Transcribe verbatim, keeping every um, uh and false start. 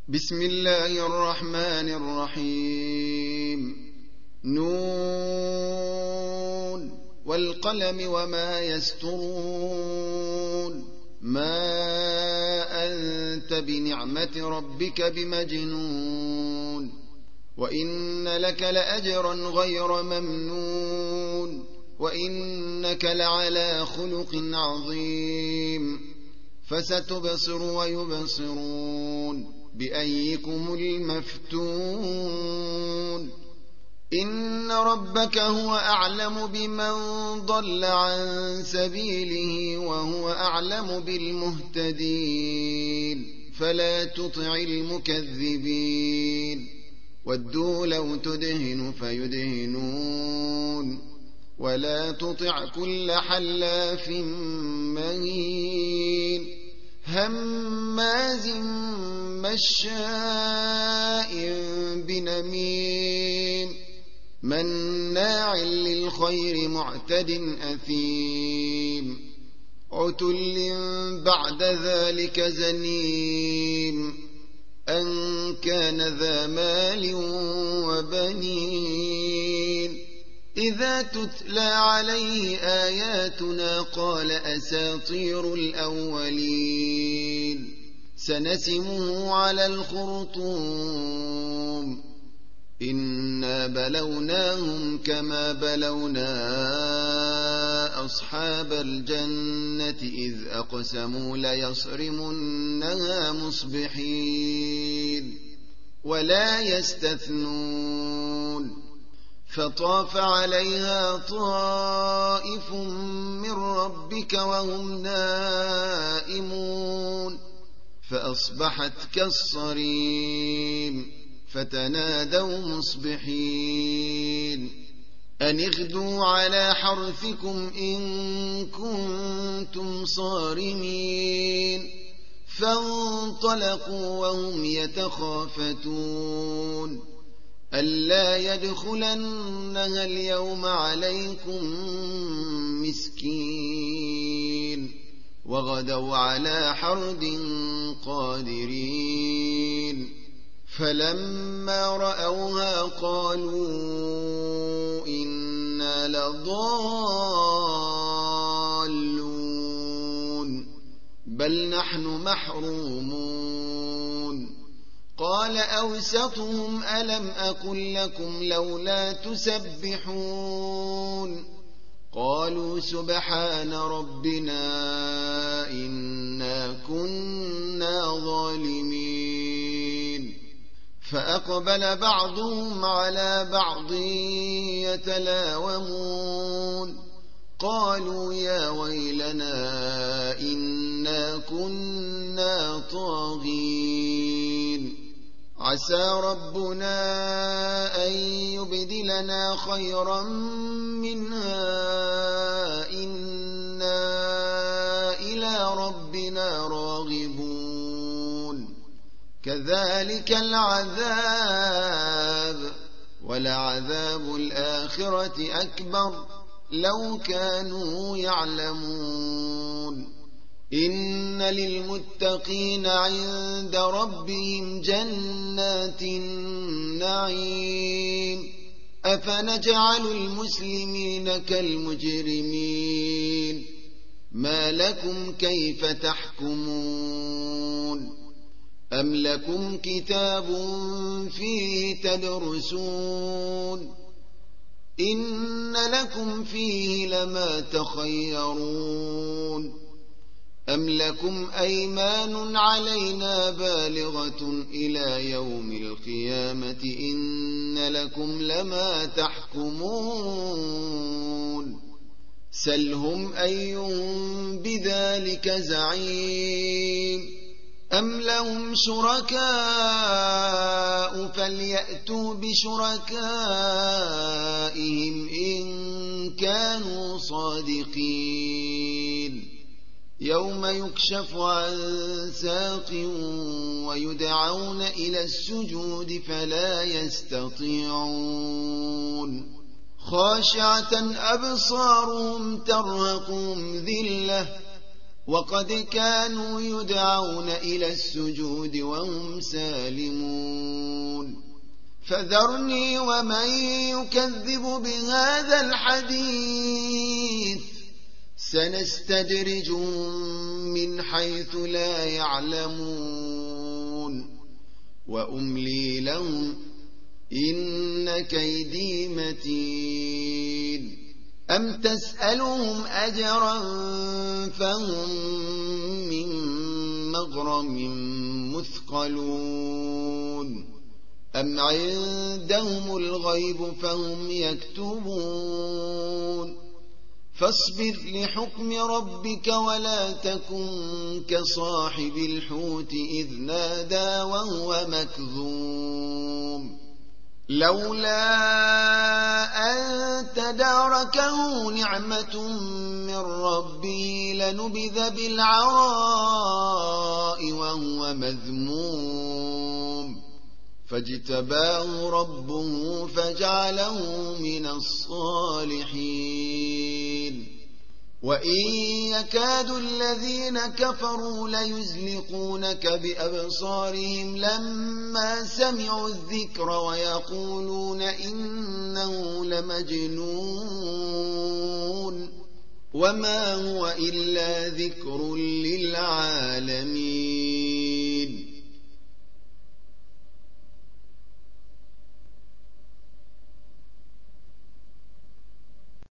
بسم الله الرحمن الرحيم. نون والقلم وما يسطرون. ما أنت بنعمة ربك بمجنون، وإن لك لأجرا غير ممنون، وإنك لعلى خلق عظيم. فستبصر ويبصرون بأيكم المفتون. إن ربك هو أعلم بمن ضل عن سبيله وهو أعلم بالمهتدين. فلا تطع المكذبين. ودوا لو تدهن فيدهنون. ولا تطع كل حلاف مهين هماز مشاء بنميم مناع للخير معتد أثيم عتل بعد ذلك زنيم أن كان ذا مال وبنين. إذا تتلى عليه آياتنا قال أساطير الأولين. سنسمه على الخرطوم. إنا بلوناهم كما بلونا أصحاب الجنة إذ أقسموا ليصرمنها مصبحين ولا يستثنون. فطاف عليها طائف من ربك وهم نائمون فأصبحت كالصريم. فتنادوا مصبحين أن اغدوا على حرثكم إن كنتم صارمين. فانطلقوا وهم يتخافتون ألا يدخلنها اليوم عليكم مسكين. وغدوا على حرد قادرين. فلما رأوها قالوا إنا لضالون بل نحن محرومون. قال أوسطهم ألم أقل لكم لولا تسبحون. قالوا سبحان ربنا إنا كنا ظالمين. فأقبل بعضهم على بعض يتلاومون قالوا يا ويلنا إنا كنا طاغين. عسى ربنا أن يبدلنا خيرا منها إنا إلى ربنا راغبون. كذلك العذاب ولعذاب الآخرة أكبر لو كانوا يعلمون. إن للمتقين عند ربهم جنات النعيم. أفنجعل المسلمين كالمجرمين. ما لكم كيف تحكمون. أم لكم كتاب فيه تدرسون إن لكم فيه لما تخيرون. أم لكم أيمان علينا بالغة إلى يوم القيامة إن لكم لما تحكمون. سلهم أيهم بذلك زعيم. أم لهم شركاء فليأتوا بشركائهم إن كانوا صادقين. يوم يكشف عن ساق ويدعون إلى السجود فلا يستطيعون. خاشعة أبصارهم ترهقهم ذلة وقد كانوا يدعون إلى السجود وهم سالمون فذرني ومن يكذب بهذا الحديث سنستدرجهم من حيث لا يعلمون وأملي لهم إن كيدي متين أم تسألهم أجرا فهم من مغرم مثقلون أم عندهم الغيب فهم يكتبون فاصبر لحكم ربك ولا تكن كصاحب الحوت إذ نادى وهو مكذوم لولا أن تداركه نعمة من ربه لنبذ بالعراء وهو مذموم فاجتباه ربه فجعله من الصالحين وإن يكاد الذين كفروا ليزلقونك بأبصارهم لما سمعوا الذكر ويقولون إنه لمجنون وما هو إلا ذكر للعالمين.